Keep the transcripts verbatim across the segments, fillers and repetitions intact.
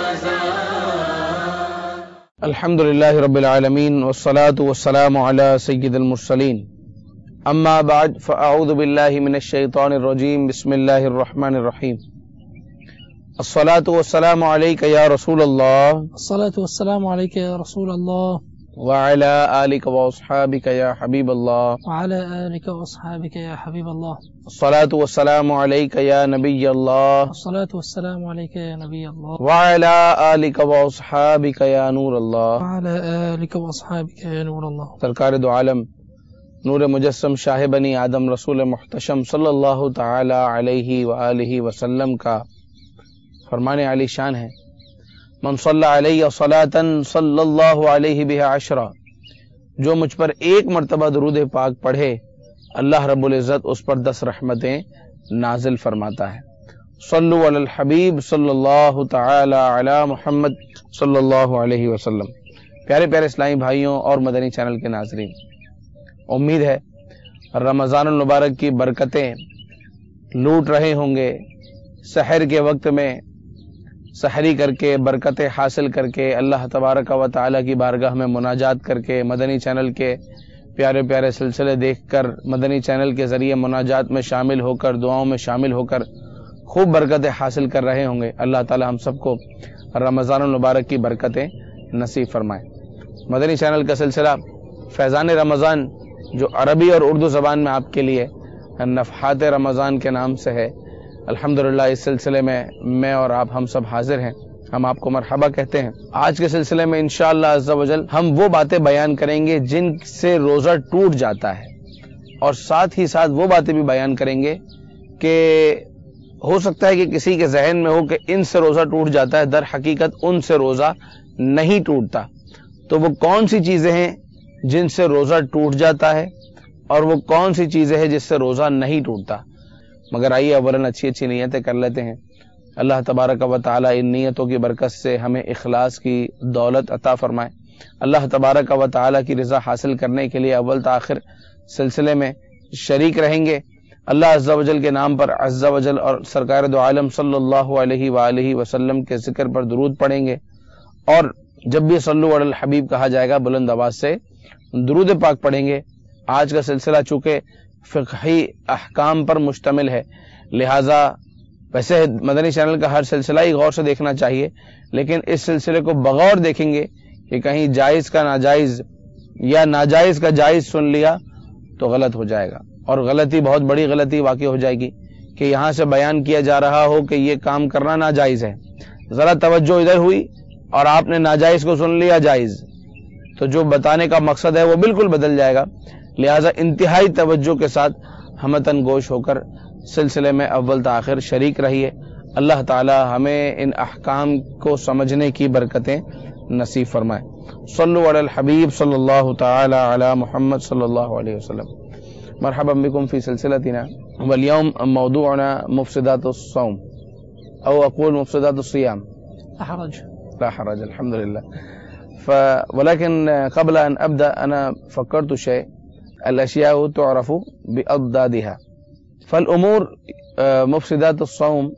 الحمد للہ رب العالمین والصلاة والسلام علی سید المرسلین اما بعد فاعوذ باللہ من الشیطان الرجیم بسم اللہ الرحمن الرحیم الصلاة والسلام علیک یا رسول اللہ الصلاة والسلام علیک یا رسول اللہ وعلی آلک واصحابک یا حبیب اللہ وعلى آلك وأصحابك يا حبيب الله الصلاة والسلام علیک یا نبی اللہ الصلاة والسلام عليك يا نبي الله وعلی آلک واصحابک یا نور اللہ وعلى آلك وأصحابك يا نور الله. سرکار دو عالم نور مجسم شاہ بنی آدم رسول محتشم صلی اللہ تعالی علیہ وآلہ وسلم کا فرمان علی شان ہے، من صلی علیہ صلاۃ صلی اللہ علیہ بها عشرہ، جو مجھ پر ایک مرتبہ درود پاک پڑھے اللہ رب العزت اس پر دس رحمتیں نازل فرماتا ہے۔ صلو علی الحبیب صلی اللہ تعالی علی محمد صلی اللہ علیہ وسلم۔ پیارے پیارے اسلامی بھائیوں اور مدنی چینل کے ناظرین، امید ہے رمضان المبارک کی برکتیں لوٹ رہے ہوں گے۔ سحر کے وقت میں سحری کر کے برکتیں حاصل کر کے اللہ تبارک و تعالی کی بارگاہ میں مناجات کر کے مدنی چینل کے پیارے پیارے سلسلے دیکھ کر مدنی چینل کے ذریعے مناجات میں شامل ہو کر دعاؤں میں شامل ہو کر خوب برکتیں حاصل کر رہے ہوں گے۔ اللہ تعالی ہم سب کو رمضان المبارک کی برکتیں نصیب فرمائے۔ مدنی چینل کا سلسلہ فیضان رمضان جو عربی اور اردو زبان میں آپ کے لیے نفحات رمضان کے نام سے ہے، الحمدللہ اس سلسلے میں میں اور آپ ہم سب حاضر ہیں، ہم آپ کو مرحبا کہتے ہیں۔ آج کے سلسلے میں انشاءاللہ عز و جل ہم وہ باتیں بیان کریں گے جن سے روزہ ٹوٹ جاتا ہے، اور ساتھ ہی ساتھ وہ باتیں بھی بیان کریں گے کہ ہو سکتا ہے کہ کسی کے ذہن میں ہو کہ ان سے روزہ ٹوٹ جاتا ہے، در حقیقت ان سے روزہ نہیں ٹوٹتا۔ تو وہ کون سی چیزیں ہیں جن سے روزہ ٹوٹ جاتا ہے اور وہ کون سی چیزیں ہیں جس سے روزہ نہیں ٹوٹتا؟ مگر آئیے اولاً اچھی اچھی نیتیں کر لیتے ہیں۔ اللہ تبارک و تعالی ان نیتوں کی برکت سے ہمیں اخلاص کی دولت عطا فرمائے۔ اللہ تبارک و تعالی کی رضا حاصل کرنے کے لیے اول تاخر سلسلے میں شریک رہیں گے۔ اللہ عز و جل کے نام پر عز و جل اور سرکار دو عالم صلی اللہ علیہ وآلہ وسلم کے ذکر پر درود پڑھیں گے، اور جب بھی صلو علی الحبیب کہا جائے گا بلند آواز سے درود پاک پڑھیں گے۔ آج کا سلسلہ چونکہ فقہی احکام پر مشتمل ہے، لہٰذا ویسے مدنی چینل کا ہر سلسلہ ہی غور سے دیکھنا چاہیے، لیکن اس سلسلے کو بغور دیکھیں گے کہ کہیں جائز کا ناجائز یا ناجائز کا جائز سن لیا تو غلط ہو جائے گا، اور غلطی بہت بڑی غلطی واقع ہو جائے گی کہ یہاں سے بیان کیا جا رہا ہو کہ یہ کام کرنا ناجائز ہے، ذرا توجہ ادھر ہوئی اور آپ نے ناجائز کو سن لیا جائز، تو جو بتانے کا مقصد ہے وہ بالکل بدل جائے گا۔ لہٰذا انتہائی توجہ کے ساتھ ہمتن گوش ہو کر سلسلے میں اول تاخر شریک رہیے۔ اللہ تعالی ہمیں ان احکام کو سمجھنے کی برکتیں نصیب فرمائے۔ صلو علی الحبیب صلی اللہ تعالی علی محمد صلی اللہ علیہ وسلم۔ مرحبا بكم في سلسلتنا، واليوم موضوعنا مفسدات الصوم، او اقول مفسدات الصيام. لا حرج لا حرج، الحمد لله. ف ولكن قبل ان ابدا انا فكرت شيء، الاشياء تعرف باضدادها، فالامور مفسدات الصوم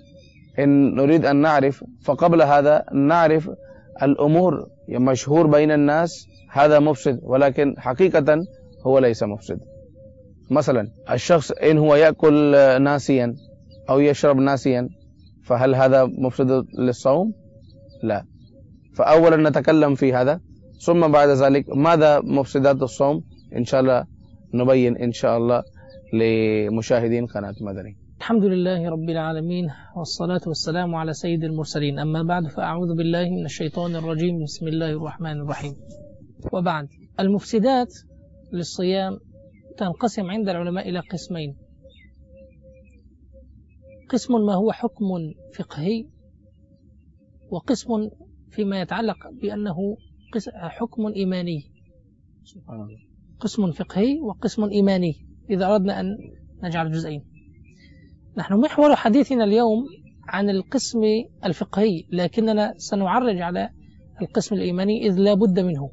ان نريد ان نعرف، فقبل هذا نعرف الامور مشهور بين الناس هذا مفسد، ولكن حقيقة هو ليس مفسد. مثلا الشخص ان هو يأكل ناسيا او يشرب ناسيا، فهل هذا مفسد للصوم؟ لا. فاولا نتكلم في هذا، ثم بعد ذلك ماذا مفسدات الصوم ان شاء الله نبين ان شاء الله لمشاهدين قناة مدني. الحمد لله رب العالمين، والصلاة والسلام على سيد المرسلين، أما بعد فأعوذ بالله من الشيطان الرجيم، بسم الله الرحمن الرحيم. وبعد، المفسدات للصيام تنقسم عند العلماء إلى قسمين: قسم ما هو حكم فقهي، وقسم فيما يتعلق بأنه حكم إيماني. قسم فقهي وقسم إيماني، إذا أردنا أن نجعل جزئين. نحن محور حديثنا اليوم عن القسم الفقهي، لكننا سنعرج على القسم الإيماني إذ لا بد منه.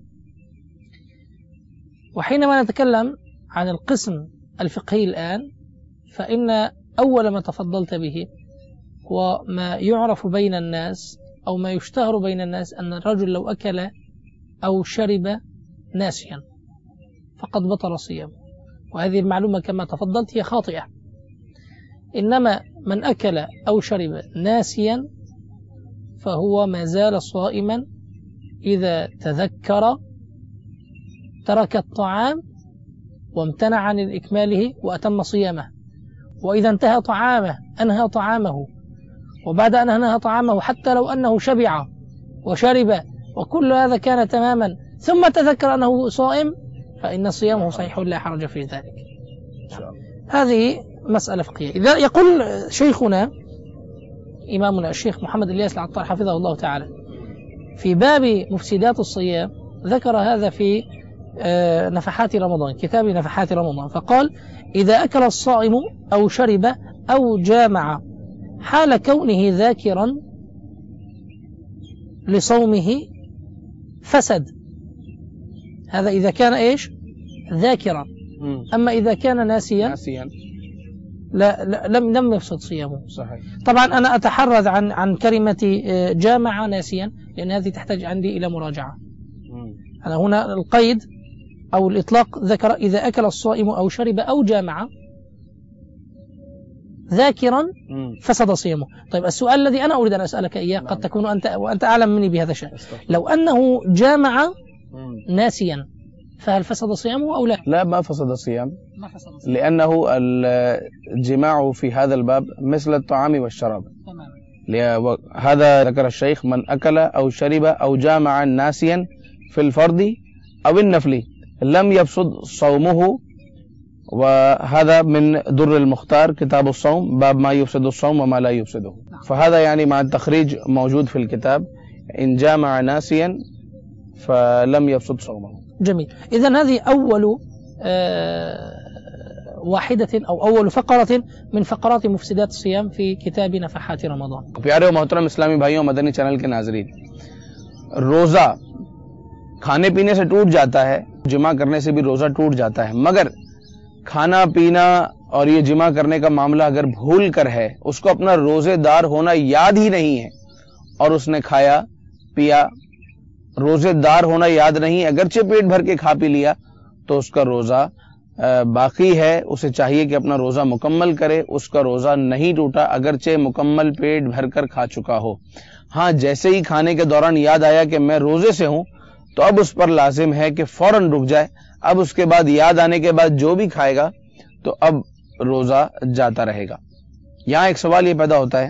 وحينما نتكلم عن القسم الفقهي الآن، فإن أول ما تفضلت به هو ما يعرف بين الناس أو ما يشتهر بين الناس أن الرجل لو أكل أو شرب ناسيا فقد بطل صيامه، وهذه المعلومة كما تفضلت هي خاطئة. إنما من أكل أو شرب ناسيا فهو ما زال صائما إذا تذكر ترك الطعام وامتنع عن إكماله وأتم صيامه، وإذا انتهى طعامه أنهى طعامه، وبعد أن أنهى طعامه حتى لو أنه شبع وشرب وكل هذا كان تماما ثم تذكر أنه صائم فإن صيامه صحيح لا حرج في ذلك. هذه مسألة فقهية. إذا يقول شيخنا إمامنا الشيخ محمد الياس العطار حفظه الله تعالى في باب مفسدات الصيام ذكر هذا في نفحات رمضان، كتاب نفحات رمضان، فقال: إذا أكل الصائم أو شرب أو جامع حال كونه ذاكرا لصومه فسد. هذا إذا كان إيش؟ ذاكرا. أما إذا كان ناسيا, ناسيا. لا, لا لم لم يفسد صيامه. صحيح. طبعا أنا أتحرز عن عن كلمة جامع ناسيا لأن هذه تحتاج عندي إلى مراجعة. أنا هنا القيد أو الإطلاق ذكر إذا أكل الصائم أو شرب أو جامع ذاكرا فسد صيامه. طيب السؤال الذي أنا أريد أن أسألك إياه قد تكون أنت وأنت أعلم مني بهذا الشيء، لو أنه جامع ناسيا فهل فسد صيامه أو لا؟ لا، ما فسد الصيام، لأنه الجماع في هذا الباب مثل الطعام والشراب. تمام. هذا ذكر الشيخ: من أكل أو شرب أو جامع ناسيا في الفرض أو النفل لم يفسد صومه. وهذا من در المختار كتاب الصوم باب ما يفسد الصوم وما لا يفسده. فهذا يعني مع التخريج موجود في الكتاب: إن جامع ناسيا فلم يفسد صومه. جميل. إذن هذه أول آه واحدة أو أول فقرة من فقرات مفسدات الصيام في كتاب نفحات رمضان. प्यारे मोहतरम इस्लामी भाइयों मदनी चैनल के नाजरीन, रोज़ा खाने पीने से टूट जाता है, जिमा करने से भी रोज़ा टूट जाता है, मगर खाना पीना और ये जिमा करने का मामला अगर भूल कर है, उसको अपना रोजेदार होना याद ही नहीं है और उसने खाया पिया, रोजेदार होना याद नहीं, अगरचे पेट भर के खा पी लिया, तो उसका रोजा बाकी है। उसे चाहिए कि अपना रोजा मुकम्मल करे, उसका रोजा नहीं टूटा अगरचे मुकम्मल पेट भर कर खा चुका हो। हाँ, जैसे ही खाने के दौरान याद आया कि मैं रोजे से हूं, तो अब उस पर लाजिम है कि फौरन रुक जाए। अब उसके बाद याद आने के बाद जो भी खाएगा तो अब रोजा जाता रहेगा। यहां एक सवाल ये पैदा होता है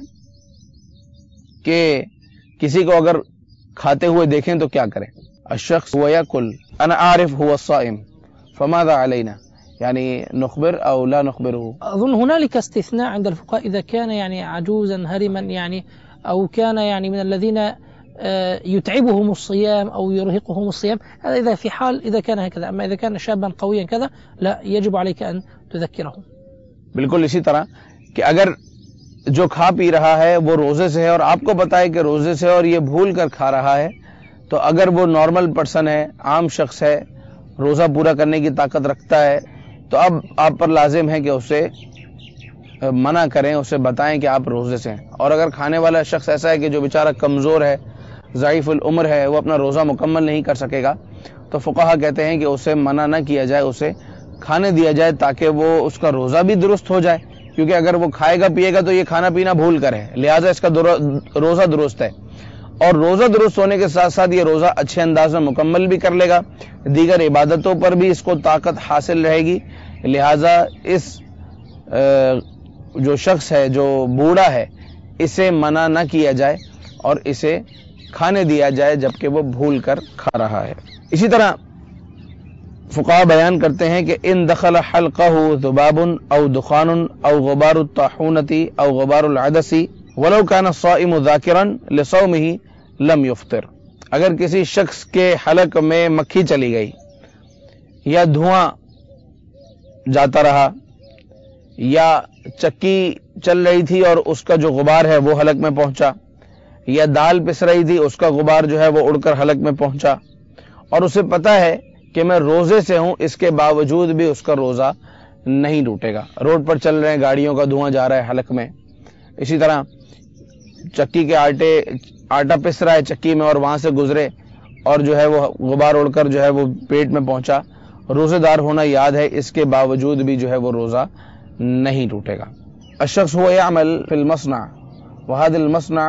कि किसी को अगर खाते हुए देखें तो क्या करें? अशख्स हुआ याकुल अना आरिफ हुआ साइम फमादा अलैना, यानी नुखबिर औ ला नुखबिरहु। अظن هنالك استثناء عند الفقهاء إذا كان يعني عجوزا هرما يعني أو كان يعني من الذين يتعبهم الصيام أو يرهقهم الصيام، هذا إذا في حال إذا كان هكذا. أما إذا كان شابا قويا كذا لا، يجب عليك أن تذكره. बिल्कुल इसी तरह कि अगर जो खा पी रहा है वो रोजे से है और आपको पता है कि रोजे से और ये भूल कर खा रहा है, तो अगर वो नॉर्मल पर्सन है, आम शख्स है, रोजा पूरा करने की ताकत रखता है, तो अब आप पर लाजिम है कि उसे मना करें, उसे बताएं कि आप रोजे से हैं। और अगर खाने वाला शख्स ऐसा है कि जो बेचारा कमजोर है, ज़ाइफुल उम्र है, वो अपना रोजा मुकम्मल नहीं कर सकेगा, तो फुक़हा कहते हैं कि उसे मना न किया जाए, उसे खाने दिया जाए ताकि वो उसका रोजा भी दुरुस्त हो जाए। क्योंकि अगर वो खाएगा पिएगा तो ये खाना पीना भूल कर है, लिहाजा इसका रोजा दुरुस्त है। और रोजा दुरुस्त होने के साथ साथ ये रोजा अच्छे अंदाज में मुकम्मल भी कर लेगा, दीगर इबादतों पर भी इसको ताकत हासिल रहेगी। लिहाजा इस जो शख्स है, जो बूढ़ा है, इसे मना न किया जाए और इसे खाने दिया जाए जबकि वो भूल कर खा रहा है। इसी तरह फुक़हा बयान करते हैं कि इन दखल हल्क़हु ज़ुबाबुन औ दुखानुन औ गुबारुत ताहूनती औ गुबारुल अदसी वलौ कान साइमु ज़ाकिरन लिसौमिही लम युफ्तिर। अगर किसी शख्स के हलक में मक्खी चली गई या धुआं जाता रहा या चक्की चल रही थी और उसका जो गुबार है वो हलक में पहुंचा, या दाल पिस रही थी उसका गुबार जो है वो उड़कर हलक में पहुंचा, और उसे पता है कि मैं रोजे से हूं, इसके बावजूद भी उसका रोजा नहीं टूटेगा। रोड पर चल रहे हैं, गाड़ियों का धुआं जा रहा है हलक में। इसी तरह चक्की के आटे آٹا پس رہا ہے چکی میں اور وہاں سے گزرے اور جو ہے وہ غبار اڑ کر جو ہے وہ پیٹ میں پہنچا، روزے دار ہونا یاد ہے، اس کے باوجود بھی جو ہے وہ روزہ نہیں ٹوٹے گا. الشخص هو يعمل في المصنع وهذا المصنع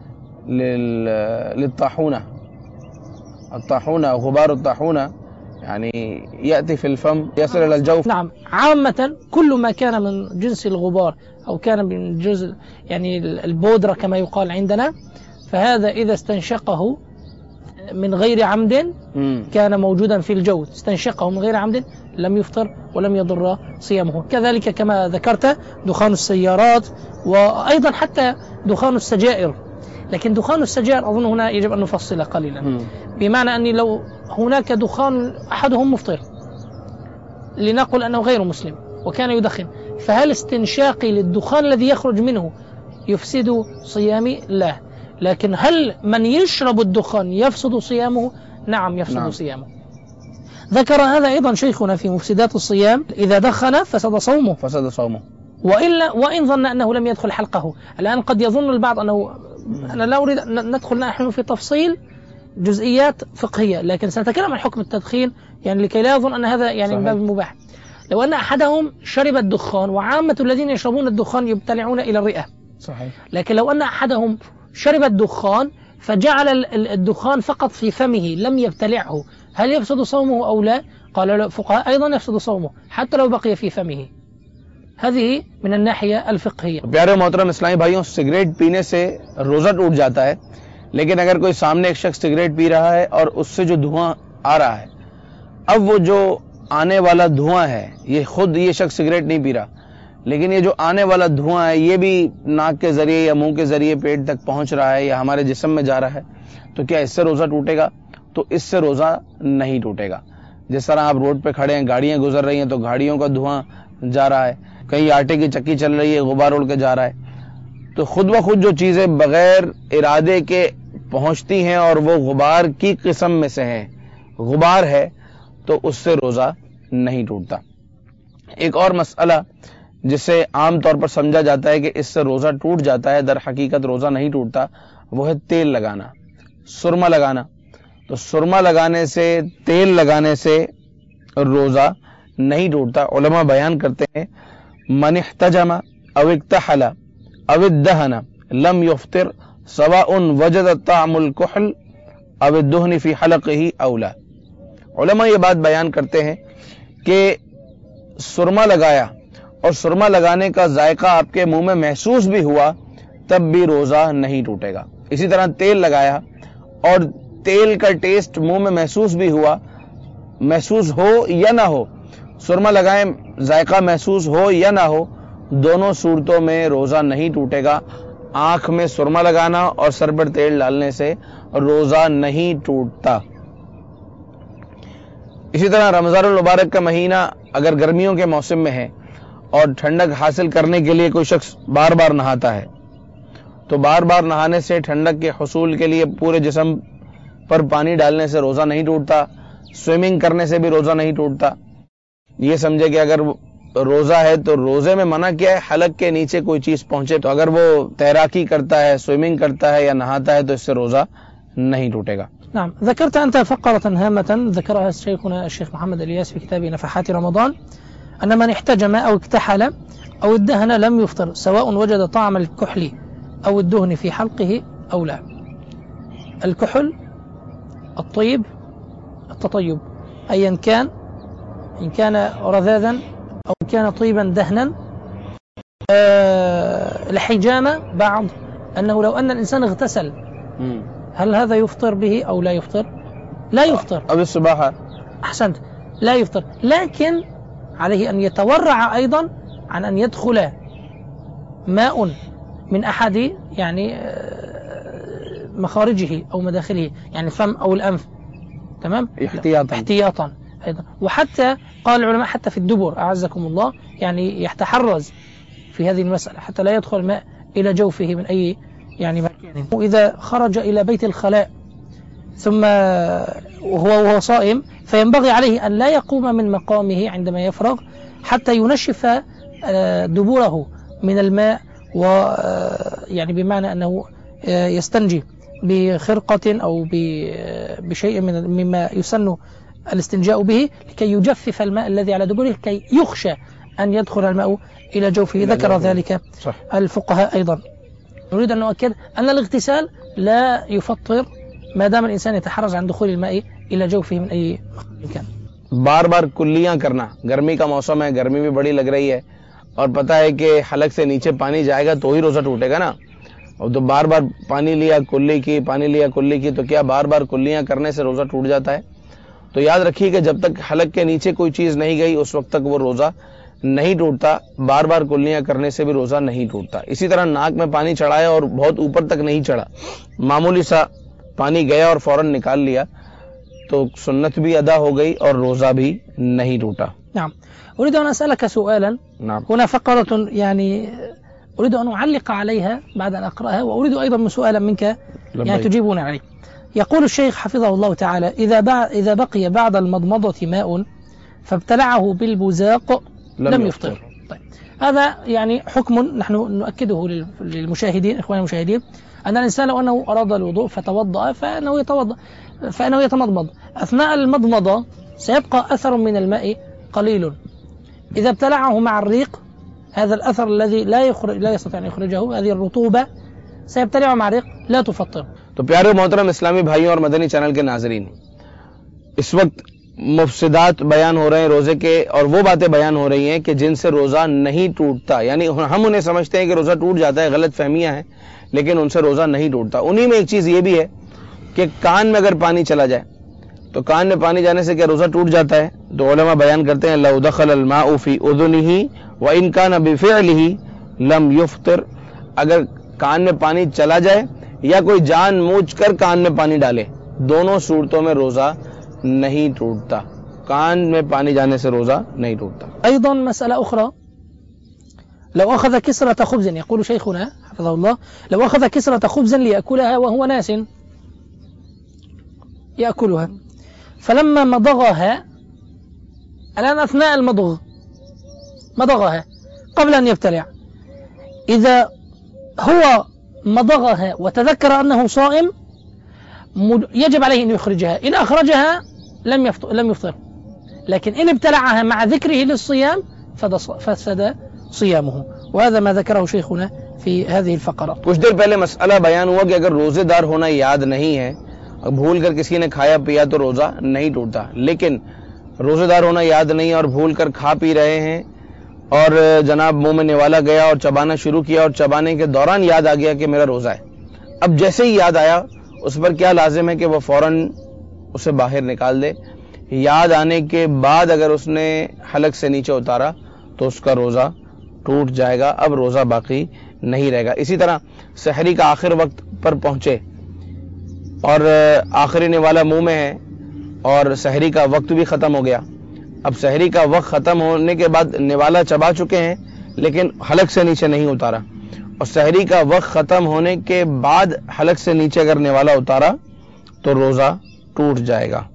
للطاحونة، الطاحونة غبار الطاحونة يعني يأتي في الفم يصل إلى الجوف. نعم، عامة كل ما كان من جنس الغبار أو كان من جزء يعني البودرة كما يقال عندنا، فهذا إذا استنشقه من غير عمد كان موجودا في الجوف، استنشقه من غير عمد لم يفطر ولم يضر صيامه. كذلك كما ذكرت دخان السيارات وأيضا حتى دخان السجائر، لكن دخان السجائر أظن هنا يجب أن نفصل قليلا، بمعنى أني لو هناك دخان أحدهم مفطر لنقل أنه غير مسلم وكان يدخن، فهل استنشاقي للدخان الذي يخرج منه يفسد صيامي؟ لا. لكن هل من يشرب الدخان يفسد صيامه؟ نعم يفسد نعم. صيامه. ذكر هذا أيضا شيخنا في مفسدات الصيام، إذا دخن فسد صومه فسد صومه وإلا وإن ظن أنه لم يدخل حلقه. الآن قد يظن البعض أنه، أنا لا أريد أن ندخل نحن في تفصيل جزئيات فقهية، لكن سنتكلم عن حكم التدخين يعني لكي لا يظن أن هذا يعني من باب المباح. لو أن أحدهم شرب الدخان، وعامة الذين يشربون الدخان يبتلعون إلى الرئة صحيح، لكن لو أن أحدهم شرب الدخان فجعل الدخان فقط في فمه لم يبتلعه، هل يفسد صومه أو لا؟ قال الفقهاء أيضا يفسد صومه حتى لو بقي في فمه. هذه من الناحية الفقهية. پیارے محترم اسلامی بھائیوں، سگریٹ پینے سے روزہ ٹوٹ جاتا ہے، لیکن اگر کوئی سامنے ایک شخص سگریٹ پی رہا ہے اور اس سے جو دھواں آ رہا ہے، اب وہ جو آنے والا دھواں ہے، یہ خود یہ شخص سگریٹ نہیں پی رہا، لیکن یہ جو آنے والا دھواں ہے یہ بھی ناک کے ذریعے یا منہ کے ذریعے پیٹ تک پہنچ رہا ہے یا ہمارے جسم میں جا رہا ہے، تو کیا اس سے روزہ ٹوٹے گا؟ تو اس سے روزہ نہیں ٹوٹے گا. جس طرح آپ روڈ پہ کھڑے ہیں، گاڑیاں گزر رہی ہیں تو گاڑیوں کا دھواں جا رہا ہے، کہیں آٹے کی چکی چل رہی ہے، غبار اڑ کے جا رہا ہے، تو خود بخود جو چیزیں بغیر ارادے کے پہنچتی ہیں اور وہ غبار کی قسم میں سے ہیں، غبار ہے، تو اس سے روزہ نہیں ٹوٹتا. ایک اور مسئلہ جسے عام طور پر سمجھا جاتا ہے کہ اس سے روزہ ٹوٹ جاتا ہے، در حقیقت روزہ نہیں ٹوٹتا، وہ ہے تیل لگانا، سرما لگانا. تو سرما لگانے سے، تیل لگانے سے روزہ نہیں ٹوٹتا. علماء بیان کرتے ہیں من احتجم او اکتحل او ادہن لم یفطر سواء وجد طعم الکحل او الدہن فی حلقہ او لا. علماء یہ بات بیان کرتے ہیں کہ سرما لگایا اور سرما لگانے کا ذائقہ آپ کے منہ میں محسوس بھی ہوا تب بھی روزہ نہیں ٹوٹے گا. اسی طرح تیل لگایا اور تیل کا ٹیسٹ منہ میں محسوس بھی ہوا، محسوس ہو یا نہ ہو، سرما لگائیں ذائقہ محسوس ہو یا نہ ہو، دونوں صورتوں میں روزہ نہیں ٹوٹے گا. آنکھ میں سرما لگانا اور سر پر تیل ڈالنے سے روزہ نہیں ٹوٹتا. اسی طرح رمضان المبارک کا مہینہ اگر گرمیوں کے موسم میں ہے اور ٹھنڈک حاصل کرنے کے لیے کوئی شخص بار بار نہاتا ہے، تو بار بار نہانے سے ٹھنڈک کے حصول کے لیے پورے جسم پر پانی ڈالنے سے روزہ نہیں ٹوٹتا. سوئمنگ کرنے سے بھی روزہ نہیں ٹوٹتا. یہ سمجھے کہ اگر روزہ ہے تو روزے میں منع کیا ہے حلق کے نیچے کوئی چیز پہنچے، تو اگر وہ تیراکی کرتا ہے، سوئمنگ کرتا ہے یا نہاتا ہے تو اس سے روزہ نہیں ٹوٹے گا. نعم، ذكرت أنت فقرة هامة ذكرها شيخنا الشيخ محمد الياس في كتاب نفحات رمضان، أن من احتجم أو اكتحل أو ادهن لم يفطر سواء وجد طعم الكحل أو الدهن في حلقه أو لا. الكحل الطيب، التطيب، أيا كان، إن كان رذاذا أو كان طيبا دهنا. أه الحجامة بعض أنه لو أن الإنسان اغتسل هل هذا يفطر به أو لا يفطر؟ لا يفطر. أو السباحة. أحسنت، لا يفطر، لكن عليه أن يتورع أيضا عن أن يدخل ماء من أحد يعني مخارجه أو مداخله، يعني الفم أو الأنف، تمام؟ احتياطا احتياطا أيضا. وحتى قال العلماء حتى في الدبر أعزكم الله يعني يتحرز في هذه المسألة حتى لا يدخل ماء إلى جوفه من أي يعني مكان. وإذا خرج إلى بيت الخلاء ثم وهو وهو صائم فينبغي عليه أن لا يقوم من مقامه عندما يفرغ حتى ينشف دبره من الماء، ويعني بمعنى أنه يستنجي بخرقة أو بشيء من مما يسن الاستنجاء به لكي يجفف الماء الذي على دبره لكي يخشى أن يدخل الماء إلى جوفه. ذكر ذلك صح. الفقهاء أيضا. نريد أن نؤكد أن الاغتسال لا يفطر ما دام الإنسان يتحرز عن دخول الماء إلى جوفه من أي مكان. بار بار کلیاں کرنا, گرمی کا موسم ہے, گرمی بھی بڑی لگ رہی ہے اور پتہ ہے کہ حلق سے نیچے پانی جائے گا تو ہی روزہ ٹوٹے گا نا, اور تو بار بار پانی لیا کلی کی پانی لیا کلی کی تو کیا بار بار کلیاں کرنے سے روزہ ٹوٹ جاتا ہے؟ تو یاد رکھیے کہ جب تک حلق کے نیچے کوئی چیز نہیں گئی اس وقت تک وہ روزہ نہیں ٹوٹتا, بار بار کلیاں کرنے سے بھی روزہ نہیں ٹوٹتا. اسی طرح ناک میں پانی چڑھایا اور بہت اوپر تک نہیں چڑھا, معمولی سا پانی گیا اور فوراً نکال لیا تو سنت بھی ادا ہو گئی اور روزہ بھی نہیں ٹوٹا. نعم. أريد أن أسألك سؤالا. نعم. هنا فقرة يعني أريد أن أعلق عليها بعد أن أقرأها, وأريد أيضا سؤالا منك يعني تجيبون عليه. يقول الشيخ حفظه الله تعالى إذا إذا بقي بعد المضمضة ماء فابتلعه بالبزاق لم, لم يفطر. يفطر. طيب. هذا يعني حكم نحن نؤكده للمشاهدين إخواننا المشاهدين أن الإنسان لو أنه أراد الوضوء فتوضأ فإنه يتوضأ فإنه يتمضمض. أثناء المضمضة سيبقى أثر من الماء قليل, إذا ابتلعه مع الريق هذا الأثر الذي لا يخرج لا يستطيع أن يخرجه, هذه الرطوبة سيبتلعه مع الريق لا تفطر. تو پیارے محترم اسلامی بھائیوں اور مدنی چینل کے ناظرین, اس وقت مفسدات بیان ہو رہے ہیں روزے کے, اور وہ باتیں بیان ہو رہی ہیں کہ جن سے روزہ نہیں ٹوٹتا, یعنی ہم انہیں سمجھتے ہیں کہ روزہ ٹوٹ جاتا ہے, غلط فہمیاں ہیں, لیکن ان سے روزہ نہیں ٹوٹتا. انہی میں ایک چیز یہ بھی ہے کہ کان میں اگر پانی چلا جائے تو کان میں پانی جانے سے کیا روزہ ٹوٹ جاتا ہے؟ تو علماء بیان کرتے ہیں لو دخل الماء فی اذنہ وان کان بفعلہ لم یفطر, اگر کان میں پانی چلا جائے یا کوئی جان بوجھ کر کان میں پانی ڈالے, دونوں صورتوں میں روزہ نہیں ٹوٹتا, کان میں پانی جانے سے روزہ نہیں ٹوٹتا. ايضا مسألة أخرى, لو أخذ كسرة خبز, يقول شيخنا حفظه الله, لو أخذ كسرة خبز ليأكلها وهو ناس يأكلها فلما مضغها, الآن أثناء المضغ مضغها قبل أن يبتلع, إذا هو مضغها وتذكر أنه صائم يجب عليه أن يخرجها, إن أخرجها لم يفطر, لم يفطر. لكن إن ابتلعها مع ذكره للصيام فسد صيامه, وهذا ما ذكره شيخنا في هذه الفقرة. کچھ دیر پہلے مسئلہ بیان ہوا کہ اگر روزے دار ہونا یاد نہیں ہے, بھول کر کسی نے کھایا پیا تو روزہ نہیں ٹوٹتا, لیکن روزے دار ہونا یاد نہیں اور بھول کر کھا پی رہے ہیں اور جناب منہ میں نوالا گیا اور چبانا شروع کیا اور چبانے کے دوران یاد آ گیا کہ میرا روزہ ہے, اب جیسے ہی یاد آیا اس پر کیا لازم ہے کہ وہ فوراً اسے باہر نکال دے. یاد آنے کے بعد اگر اس نے حلق سے نیچے اتارا تو اس کا روزہ ٹوٹ جائے گا, اب روزہ باقی نہیں رہے گا. اسی طرح سحری کا آخر وقت پر پہنچے اور آخری نوالا منہ میں ہے اور سحری کا وقت بھی ختم ہو گیا, اب سحری کا وقت ختم ہونے کے بعد نوالا چبا چکے ہیں لیکن حلق سے نیچے نہیں اتارا, اور سحری کا وقت ختم ہونے کے بعد حلق سے نیچے اگر نوالا اتارا تو روزہ ٹوٹ جائے گا,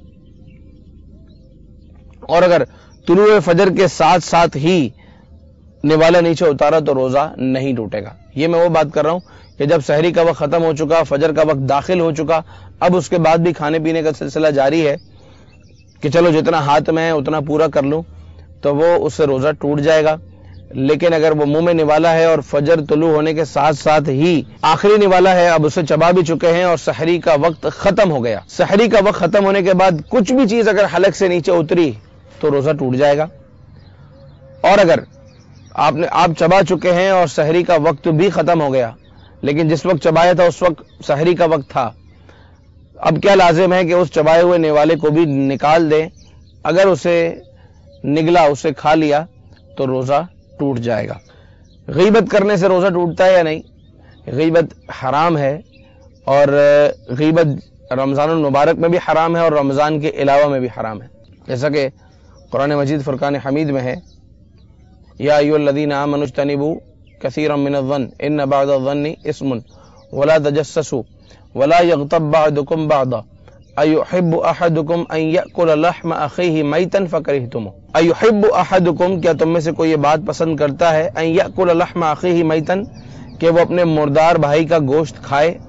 اور اگر طلوع فجر کے ساتھ ساتھ ہی نوالا نیچے اتارا تو روزہ نہیں ٹوٹے گا. یہ میں وہ بات کر رہا ہوں کہ جب سحری کا وقت ختم ہو چکا, فجر کا وقت داخل ہو چکا, اب اس کے بعد بھی کھانے پینے کا سلسلہ جاری ہے کہ چلو جتنا ہاتھ میں ہے اتنا پورا کر لوں, تو وہ اس سے روزہ ٹوٹ جائے گا. لیکن اگر وہ منہ میں نوالا ہے اور فجر طلوع ہونے کے ساتھ ساتھ ہی آخری نوالا ہے, اب اسے چبا بھی چکے ہیں اور سحری کا وقت ختم ہو گیا, سحری کا وقت ختم ہونے کے بعد کچھ بھی چیز اگر حلق سے نیچے اتری تو روزہ ٹوٹ جائے گا. اور اگر آپ نے آپ چبا چکے ہیں اور سحری کا وقت بھی ختم ہو گیا, لیکن جس وقت چبایا تھا اس وقت سحری کا وقت تھا, اب کیا لازم ہے کہ اس چبائے ہوئے نیوالے کو بھی نکال دے, اگر اسے نگلا, اسے کھا لیا تو روزہ ٹوٹ جائے گا. غیبت کرنے سے روزہ ٹوٹتا ہے یا نہیں؟ غیبت حرام ہے, اور غیبت رمضان المبارک میں بھی حرام ہے اور رمضان کے علاوہ میں بھی حرام ہے, جیسا کہ قرآن مجید فرقان حمید میں ہے یا ایھا الذین آمنوا اجتنبوا کثیرا من الظن ان بعض الظن اسم ولا تجسسوا ولا یغتب بعضکم بعضا ایحب احدکم ان یأکل لحم اخیہ میتا فکرہتموہ. ایحب احدکم, کیا تم میں سے کوئی یہ بات پسند کرتا ہے, ان یأکل لحم اخیہ میتا, کہ وہ اپنے مردار بھائی کا گوشت کھائے,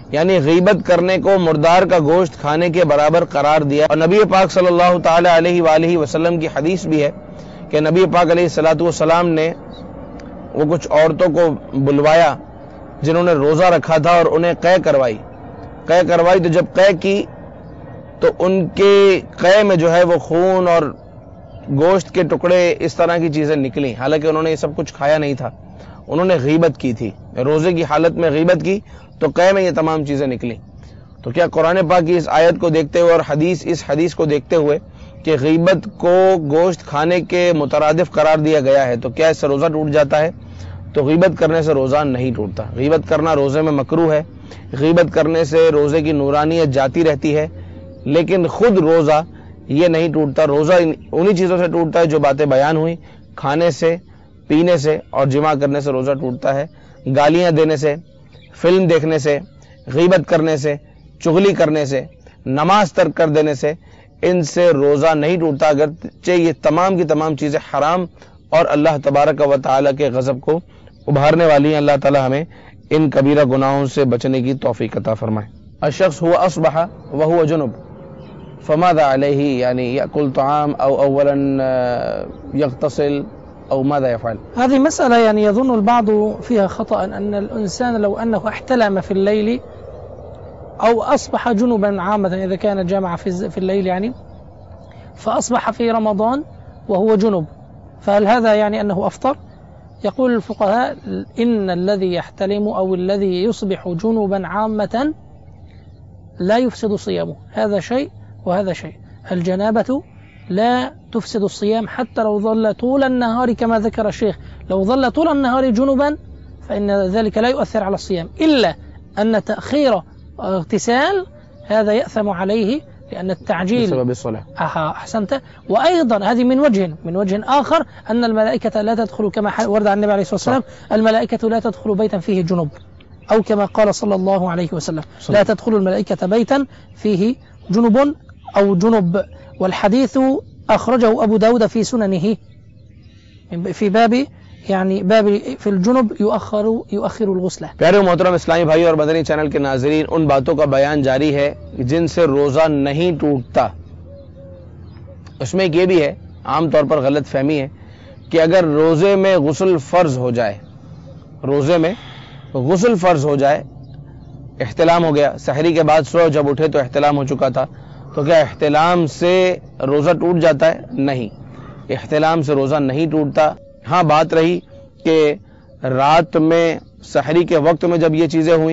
یعنی غیبت کرنے کو مردار کا گوشت کھانے کے برابر قرار دیا. اور نبی پاک صلی اللہ تعالی علیہ وآلہ وسلم کی حدیث بھی ہے کہ نبی پاک علیہ الصلوۃ والسلام نے وہ کچھ عورتوں کو بلوایا جنہوں نے روزہ رکھا تھا اور انہیں قے کروائی قے کروائی تو جب قے کی تو ان کے قے میں جو ہے وہ خون اور گوشت کے ٹکڑے اس طرح کی چیزیں نکلیں، حالانکہ انہوں نے یہ سب کچھ کھایا نہیں تھا، انہوں نے غیبت کی تھی، روزے کی حالت میں غیبت کی تو قے میں یہ تمام چیزیں نکلیں. تو کیا قرآن پاک کی اس آیت کو دیکھتے ہوئے اور حدیث اس حدیث کو دیکھتے ہوئے کہ غیبت کو گوشت کھانے کے مترادف قرار دیا گیا ہے تو کیا اس سے روزہ ٹوٹ جاتا ہے؟ تو غیبت کرنے سے روزہ نہیں ٹوٹتا. غیبت کرنا روزے میں مکروہ ہے، غیبت کرنے سے روزے کی نورانیت جاتی رہتی ہے، لیکن خود روزہ یہ نہیں ٹوٹتا. روزہ انہی چیزوں سے ٹوٹتا ہے جو باتیں بیان ہوئی، کھانے سے، پینے سے اور جماع کرنے سے روزہ ٹوٹتا ہے. گالیاں دینے سے، فلم دیکھنے سے، غیبت کرنے سے، چغلی کرنے سے، نماز ترک کر دینے سے ان سے روزہ نہیں ٹوٹتا، اگرچہ یہ تمام کی تمام چیزیں حرام اور اللہ تبارک و تعالی کے غضب کو ابھارنے والی ہیں. اللہ تعالی ہمیں ان کبیرہ گناہوں سے بچنے کی توفیق عطا فرمائے. الشخص هو اصبح وهو جنب فماذا عليه، يعني يأكل طعام او اولا يغتسل او ماذا يفعل؟ هذه مسألة يعني يظن البعض فيها خطأ أن الإنسان لو أنه احتلم في الليل أو أصبح جنبا عامة إذا كان جامع في الليل يعني فأصبح في رمضان وهو جنب فهل هذا يعني أنه أفطر؟ يقول الفقهاء إن الذي يحتلم أو الذي يصبح جنبا عامة لا يفسد صيامه، هذا شيء وهذا شيء. الجنابة لا تفسد الصيام حتى لو ظل طول النهار كما ذكر الشيخ، لو ظل طول النهار جنبا فإن ذلك لا يؤثر على الصيام، إلا أن تأخير اغتسال هذا يأثم عليه لأن التعجيل بسبب الصلاة. أها أحسنت. وأيضا هذه من وجه من وجه آخر أن الملائكة لا تدخل كما ورد عن النبي عليه الصلاة والسلام، الملائكة لا تدخل بيتا فيه جنب، أو كما قال صلى الله عليه وسلم لا تدخل الملائكة بيتا فيه جنب أو جنب. والحديث أخرجه أبو داود في سننه في باب يعني باب في الجنب يؤخر يؤخر الغسل. پیارے محترم اسلامی بھائی اور مدنی چینل کے ناظرین، ان باتوں کا بیان جاری ہے جن سے روزہ نہیں ٹوٹتا. اس میں ایک یہ بھی ہے، عام طور پر غلط فہمی ہے کہ اگر روزے میں غسل فرض ہو جائے روزے میں غسل فرض ہو جائے احتلام ہو گیا، سحری کے بعد سو جب اٹھے تو احتلام ہو چکا تھا، تو کیا احتلام سے روزہ ٹوٹ جاتا ہے؟ نہیں، احتلام سے روزہ نہیں ٹوٹتا. ہاں بات رہی کہ رات میں سحری کے وقت میں جب یہ چیزیں ہوئیں،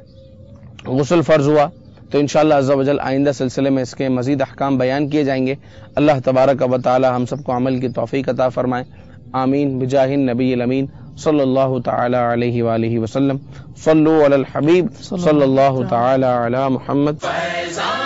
غسل فرض ہوا، تو انشاءاللہ عز و جل آئندہ سلسلے میں اس کے مزید احکام بیان کیے جائیں گے. اللہ تبارک و تعالی ہم سب کو عمل کی توفیق عطا فرمائے. آمین بجاہ النبی الامین صلی اللہ تعالی علیہ وآلہ وسلم. صلو علی الحبیب صلی اللہ تعالی علی محمد.